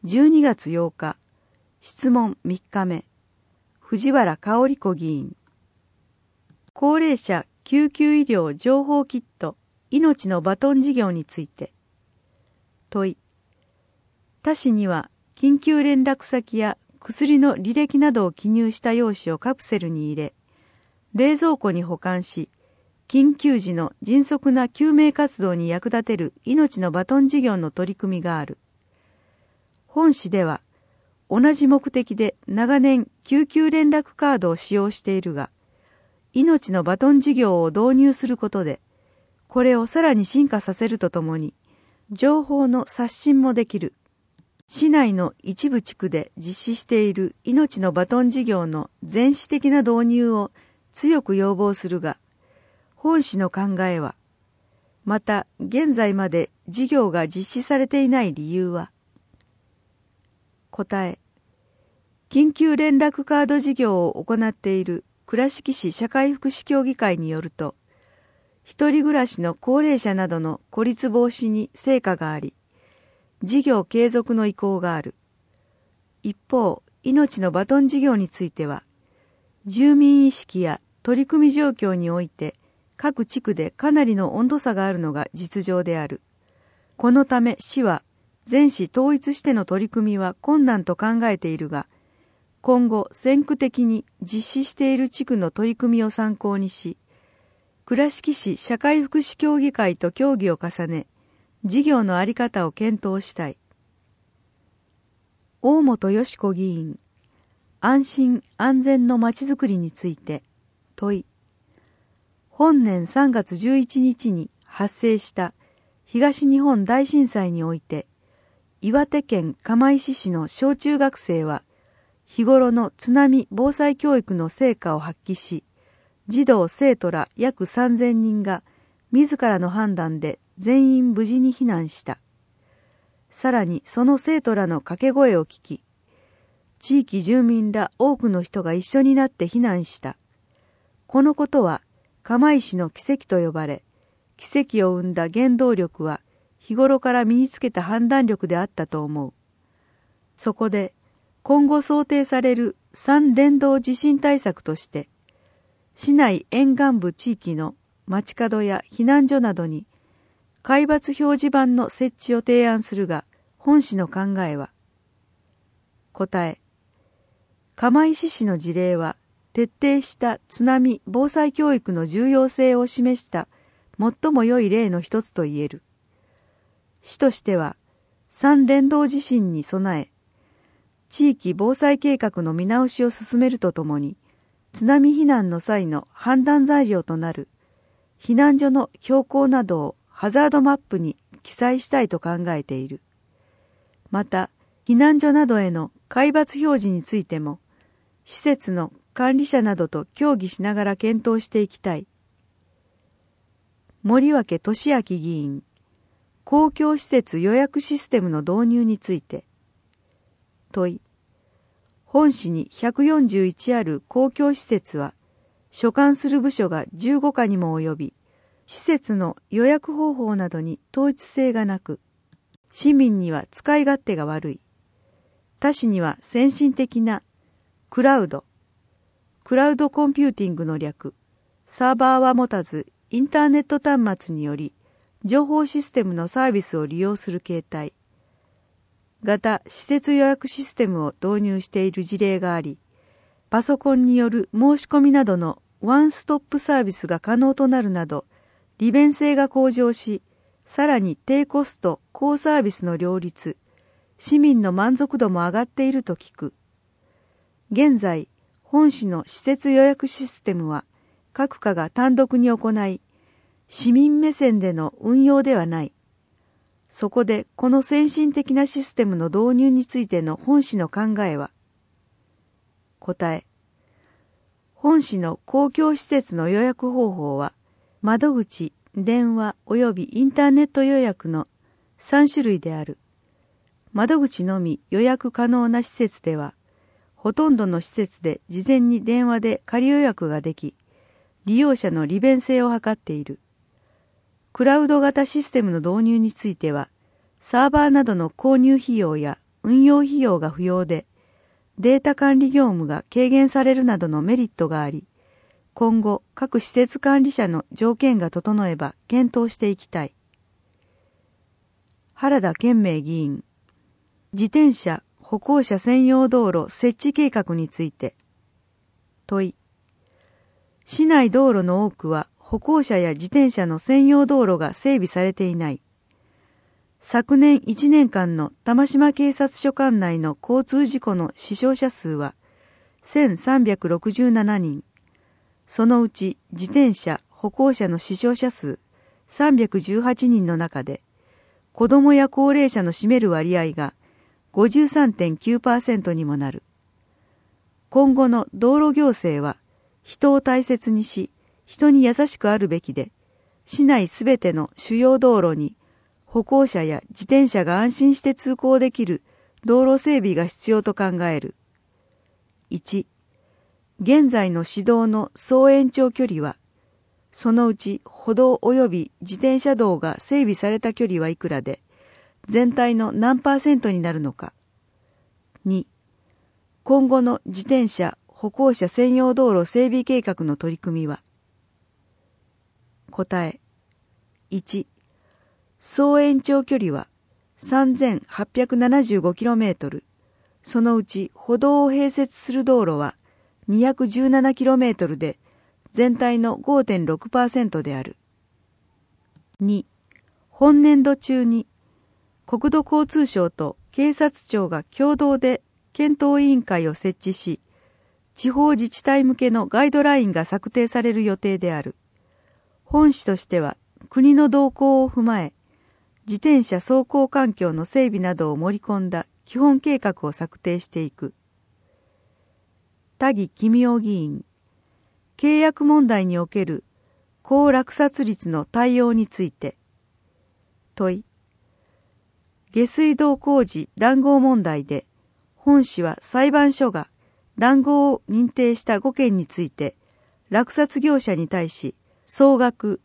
12月8日、質問3日目、藤原香織子議員。高齢者救急医療情報キット命のバトン事業について。問い。他市には緊急連絡先や薬の履歴などを記入した用紙をカプセルに入れ、冷蔵庫に保管し、緊急時の迅速な救命活動に役立てる命のバトン事業の取り組みがある。本市では、同じ目的で長年救急連絡カードを使用しているが、命のバトン事業を導入することで、これをさらに進化させるとともに、情報の刷新もできる。市内の一部地区で実施している命のバトン事業の全市的な導入を強く要望するが、本市の考えは、また現在まで事業が実施されていない理由は、答え。緊急連絡カード事業を行っている倉敷市社会福祉協議会によると、一人暮らしの高齢者などの孤立防止に成果があり、事業継続の意向がある。一方、命のバトン事業については、住民意識や取り組み状況において、各地区でかなりの温度差があるのが実情である。このため市は、全市統一しての取り組みは困難と考えているが、今後先駆的に実施している地区の取り組みを参考にし、倉敷市社会福祉協議会と協議を重ね、事業の在り方を検討したい。大本よし子議員、安心安全のまちづくりについて問い。本年3月11日に発生した東日本大震災において、岩手県釜石市の小中学生は、日頃の津波防災教育の成果を発揮し、児童生徒ら約3000人が自らの判断で全員無事に避難した。さらにその生徒らの掛け声を聞き、地域住民ら多くの人が一緒になって避難した。このことは釜石の奇跡と呼ばれ、奇跡を生んだ原動力は日頃から身につけた判断力であったと思う。そこで今後想定される3連動地震対策として、市内沿岸部地域の街角や避難所などに海抜表示板の設置を提案するが、本市の考えは、答え。釜石市の事例は徹底した津波防災教育の重要性を示した最も良い例の一つと言える。市としては3連動地震に備え、地域防災計画の見直しを進めるとともに、津波避難の際の判断材料となる避難所の標高などをハザードマップに記載したいと考えている。また、避難所などへの海抜表示についても、施設の管理者などと協議しながら検討していきたい。森脇俊明議員、公共施設予約システムの導入について。問い。本市に141ある公共施設は、所管する部署が15課にも及び、施設の予約方法などに統一性がなく、市民には使い勝手が悪い。他市には先進的なクラウドコンピューティングの略、サーバーは持たずインターネット端末により情報システムのサービスを利用する形態、型施設予約システムを導入している事例があり、パソコンによる申し込みなどのワンストップサービスが可能となるなど、利便性が向上し、さらに低コスト、高サービスの両立、市民の満足度も上がっていると聞く。現在、本市の施設予約システムは各課が単独に行い、市民目線での運用ではない。そこでこの先進的なシステムの導入についての本市の考えは、答え。本市の公共施設の予約方法は、窓口、電話及びインターネット予約の3種類である。窓口のみ予約可能な施設では、ほとんどの施設で事前に電話で仮予約ができ、利用者の利便性を図っている。クラウド型システムの導入については、サーバーなどの購入費用や運用費用が不要で、データ管理業務が軽減されるなどのメリットがあり、今後各施設管理者の条件が整えば検討していきたい。原田健明議員、自転車・歩行者専用道路設置計画について。問い。市内道路の多くは歩行者や自転車の専用道路が整備されていない。昨年1年間の玉島警察署管内の交通事故の死傷者数は1367人。そのうち自転車・歩行者の死傷者数318人の中で、子供や高齢者の占める割合が 53.9% にもなる。今後の道路行政は、人を大切にし、人に優しくあるべきで、市内すべての主要道路に歩行者や自転車が安心して通行できる道路整備が必要と考える。1、現在の市道の総延長距離は、そのうち歩道及び自転車道が整備された距離はいくらで、全体の何%になるのか。2、今後の自転車・歩行者専用道路整備計画の取り組みは。答え。1、総延長距離は 3875km、そのうち歩道を併設する道路は 217km で、全体の 5.6% である。2、本年度中に国土交通省と警察庁が共同で検討委員会を設置し、地方自治体向けのガイドラインが策定される予定である。本市としては国の動向を踏まえ、自転車走行環境の整備などを盛り込んだ基本計画を策定していく。田木公夫議員、契約問題における高落札率の対応について。問い。下水道工事談合問題で、本市は裁判所が談合を認定した5件について、落札業者に対し、総額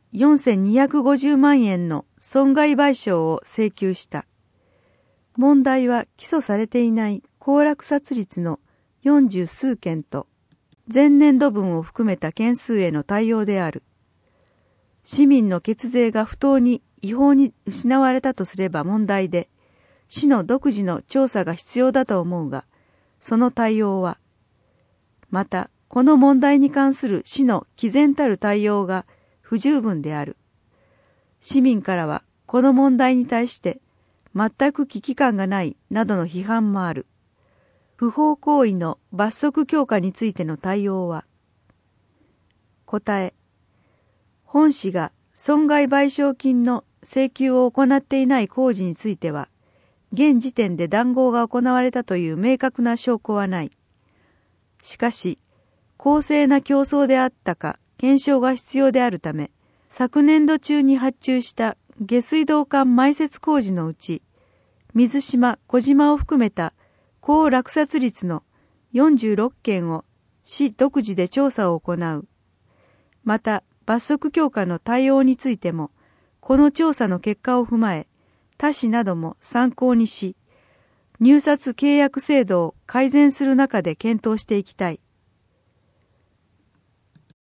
4250万円の損害賠償を請求した。問題は起訴されていない高落札率の40数件と、前年度分を含めた件数への対応である。市民の血税が不当に違法に失われたとすれば問題で、市の独自の調査が必要だと思うが、その対応は、また、この問題に関する市の毅然たる対応が不十分である。市民からは、この問題に対して、全く危機感がないなどの批判もある。不法行為の罰則強化についての対応は。答え。本市が損害賠償金の請求を行っていない工事については、現時点で談合が行われたという明確な証拠はない。しかし、公正な競争であったか検証が必要であるため、昨年度中に発注した下水道管埋設工事のうち、水島・小島を含めた高落札率の46件を市独自で調査を行う。また、罰則強化の対応についても、この調査の結果を踏まえ、他市なども参考にし、入札契約制度を改善する中で検討していきたい。